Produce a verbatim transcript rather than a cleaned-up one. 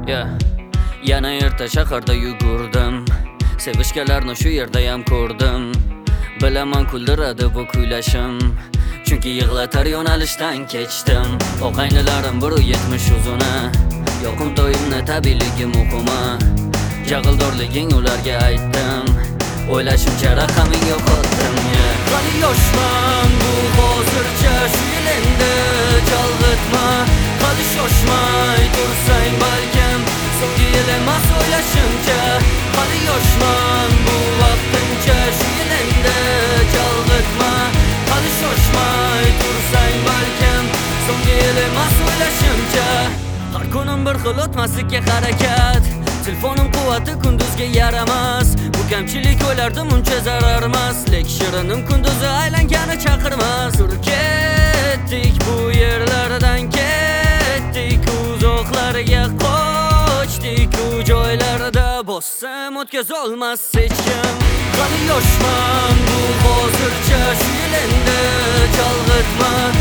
Yeah. Yana erta shaharda yugurdim, sevishganlarni shu yerda ham ko'rdim. Bilaman kuldiradi bu kuylashim, chunki yig'latar yo'nalishdan kechdim. Og'aynilarim bir yetmish uzuna, yoqim to'yimni tabiiyligi muhimi. Jag'ildorliging ularga aytdim, o'ylashimcha raqaming yo'qotdim. Hali yoshman, bu hozircha shu yil endi chalg'itma. Hali shoshmay tursang balkim so'nggi yil emas o'ylashimcha. Hali yoshman, bu vaqtincha shu yil endi chalg'itma. Hali shoshmay tursang balkim so'nggi yil emas o'ylashimcha. Har kunim bir xil o'tmaslikka harakat, telefonim quvvati kunduzga yaramas. Bu kamchilik o'ylardim uncha zarar emas, lek shirinim kunduzi aylangani chaqirmas. Tur ketdik bu yerlardan, ketdik uzoqlarga, qochdik u joylarda bossam o'tkazolmas hech kim. Hali yoshman, bu hozircha shu yil endi chalg'itma.